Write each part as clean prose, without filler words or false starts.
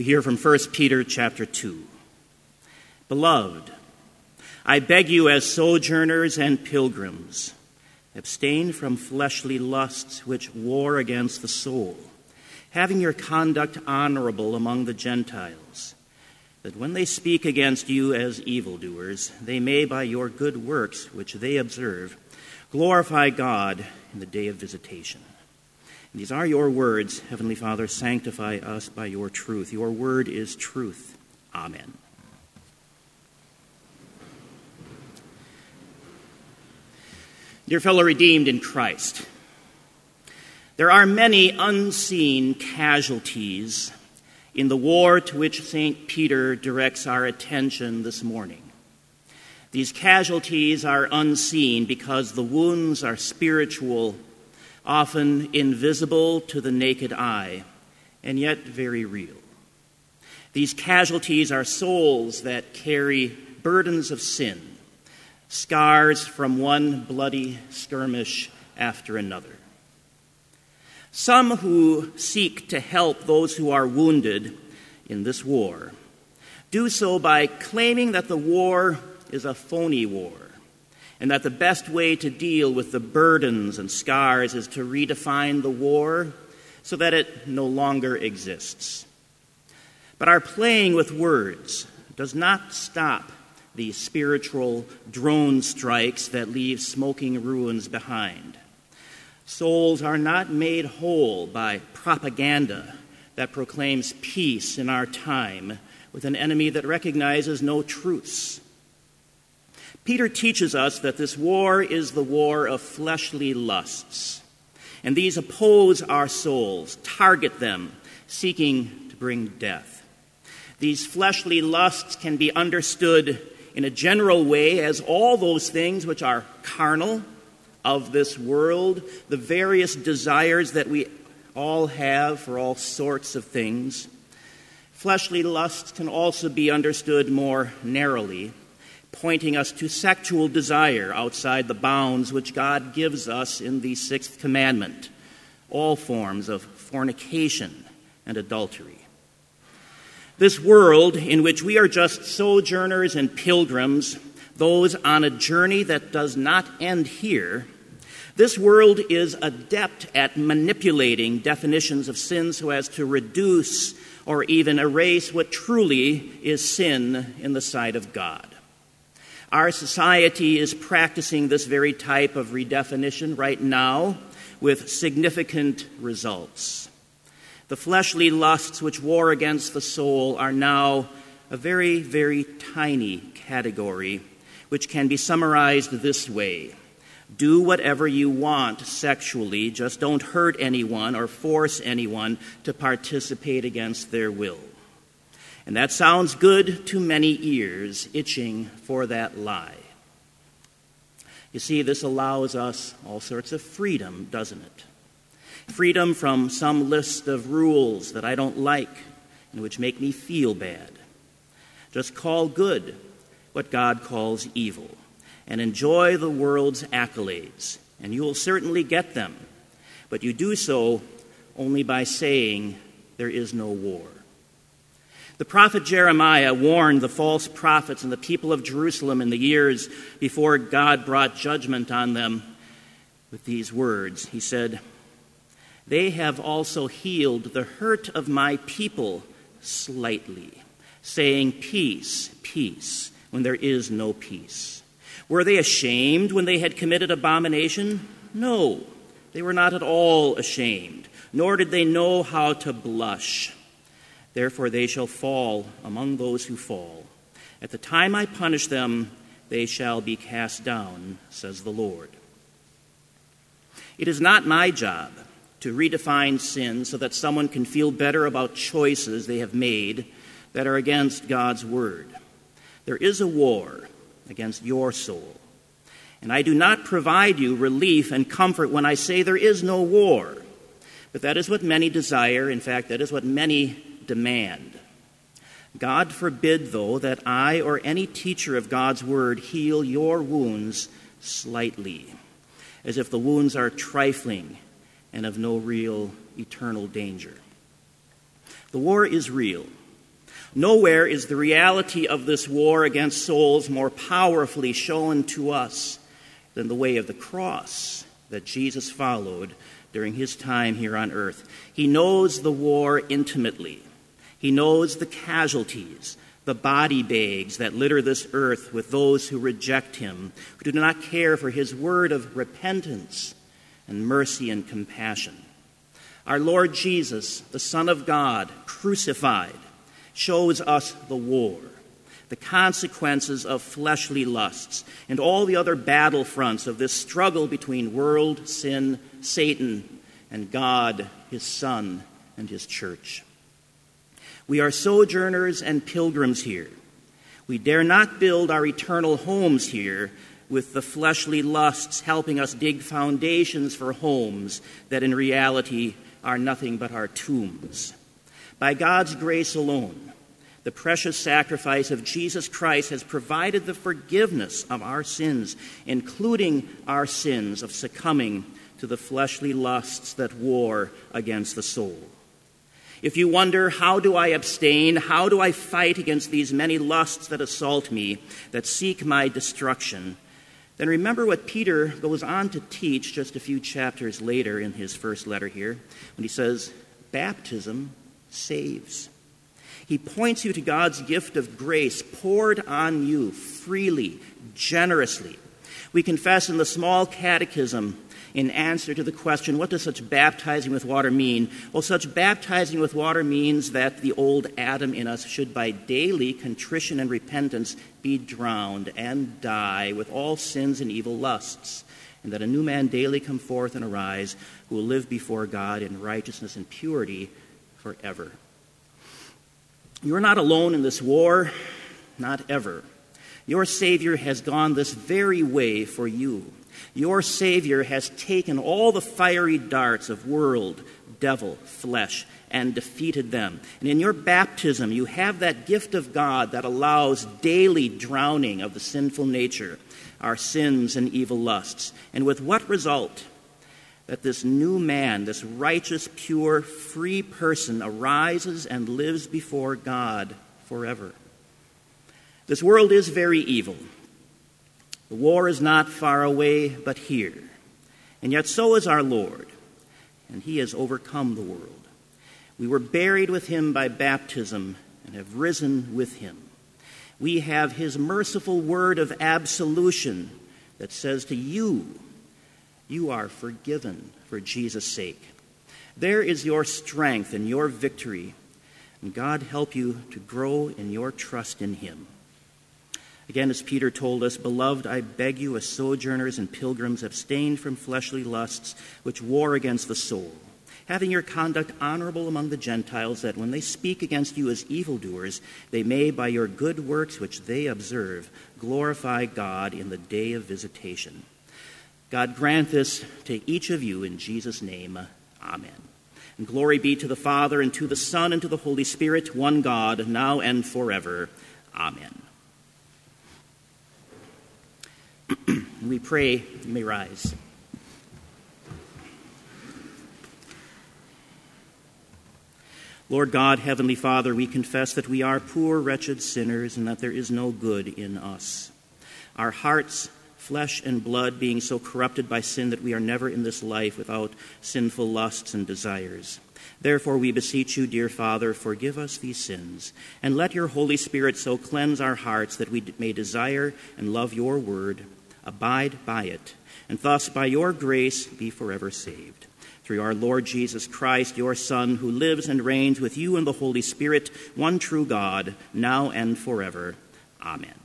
hear from 1 Peter chapter 2. Beloved, I beg you as sojourners and pilgrims, abstain from fleshly lusts which war against the soul, having your conduct honorable among the Gentiles, that when they speak against you as evildoers, they may by your good works which they observe glorify God in the day of visitation. And these are your words, Heavenly Father, sanctify us by your truth. Your word is truth. Amen. Dear fellow redeemed in Christ, there are many unseen casualties in the war to which St. Peter directs our attention this morning. These casualties are unseen because the wounds are spiritual, often invisible to the naked eye, and yet very real. These casualties are souls that carry burdens of sin, scars from one bloody skirmish after another. Some who seek to help those who are wounded in this war do so by claiming that the war is a phony war and that the best way to deal with the burdens and scars is to redefine the war so that it no longer exists. But our playing with words does not stop the spiritual drone strikes that leave smoking ruins behind. Souls are not made whole by propaganda that proclaims peace in our time with an enemy that recognizes no truce. Peter teaches us that this war is the war of fleshly lusts, and these oppose our souls, target them, seeking to bring death. These fleshly lusts can be understood in a general way as all those things which are carnal, of this world, the various desires that we all have for all sorts of things. Fleshly lusts can also be understood more narrowly, pointing us to sexual desire outside the bounds which God gives us in the sixth commandment, all forms of fornication and adultery. This world in which we are just sojourners and pilgrims, those on a journey that does not end here, this world is adept at manipulating definitions of sin so as to reduce or even erase what truly is sin in the sight of God. Our society is practicing this very type of redefinition right now with significant results. The fleshly lusts which war against the soul are now a very, very tiny category which can be summarized this way. Do whatever you want sexually, just don't hurt anyone or force anyone to participate against their will. And that sounds good to many ears itching for that lie. You see, this allows us all sorts of freedom, doesn't it? Freedom from some list of rules that I don't like and which make me feel bad. Just call good what God calls evil and enjoy the world's accolades, and you will certainly get them. But you do so only by saying there is no war. The prophet Jeremiah warned the false prophets and the people of Jerusalem in the years before God brought judgment on them with these words. He said, "They have also healed the hurt of my people slightly, saying, 'Peace, peace,' when there is no peace. Were they ashamed when they had committed abomination? No, they were not at all ashamed, nor did they know how to blush. Therefore they shall fall among those who fall. At the time I punish them, they shall be cast down, says the Lord." It is not my job to redefine sin so that someone can feel better about choices they have made that are against God's word. There is a war against your soul. And I do not provide you relief and comfort when I say there is no war. But that is what many desire. In fact, that is what many demand. God forbid, though, that I or any teacher of God's word heal your wounds slightly, as if the wounds are trifling and of no real eternal danger. The war is real, Nowhere is the reality of this war against souls more powerfully shown to us than the way of the cross that Jesus followed during his time here on earth. He knows the war intimately. He knows the casualties, the body bags that litter this earth with those who reject him, who do not care for his word of repentance and mercy and compassion. Our Lord Jesus, the Son of God, crucified, shows us the war, the consequences of fleshly lusts, and all the other battle fronts of this struggle between world, sin, Satan, and God, his Son, and his church. We are sojourners and pilgrims here. We dare not build our eternal homes here with the fleshly lusts helping us dig foundations for homes that in reality are nothing but our tombs. By God's grace alone, the precious sacrifice of Jesus Christ has provided the forgiveness of our sins, including our sins of succumbing to the fleshly lusts that war against the soul. If you wonder, how do I abstain? How do I fight against these many lusts that assault me, that seek my destruction? Then remember what Peter goes on to teach just a few chapters later in his first letter here, when he says, baptism saves. He points you to God's gift of grace poured on you freely, generously. We confess in the small catechism in answer to the question, what does such baptizing with water mean? Well, such baptizing with water means that the old Adam in us should by daily contrition and repentance be drowned and die with all sins and evil lusts, and that a new man daily come forth and arise who will live before God in righteousness and purity forever. You are not alone in this war, not ever. Your Savior has gone this very way for you. Your Savior has taken all the fiery darts of world, devil, flesh, and defeated them. And in your baptism, you have that gift of God that allows daily drowning of the sinful nature, our sins and evil lusts. And with what result? That this new man, this righteous, pure, free person arises and lives before God forever. This world is very evil. The war is not far away, but here. And yet so is our Lord, and he has overcome the world. We were buried with him by baptism and have risen with him. We have his merciful word of absolution that says to you, you are forgiven for Jesus' sake. There is your strength and your victory, and God help you to grow in your trust in him. Again, as Peter told us, beloved, I beg you as sojourners and pilgrims, abstain from fleshly lusts which war against the soul, having your conduct honorable among the Gentiles, that when they speak against you as evildoers, they may, by your good works which they observe, glorify God in the day of visitation. God grant this to each of you in Jesus' name. Amen. And glory be to the Father, and to the Son, and to the Holy Spirit, one God, now and forever. Amen. We pray, you may rise. Lord God, Heavenly Father, we confess that we are poor, wretched sinners, and that there is no good in us. Our hearts, flesh and blood, being so corrupted by sin that we are never in this life without sinful lusts and desires. Therefore, we beseech you, dear Father, forgive us these sins, and let your Holy Spirit so cleanse our hearts that we may desire and love your word, abide by it, and thus by your grace be forever saved. Through our Lord Jesus Christ, your Son, who lives and reigns with you in the Holy Spirit, one true God, now and forever. Amen.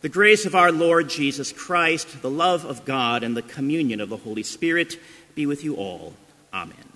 The grace of our Lord Jesus Christ, the love of God, and the communion of the Holy Spirit be with you all. Amen.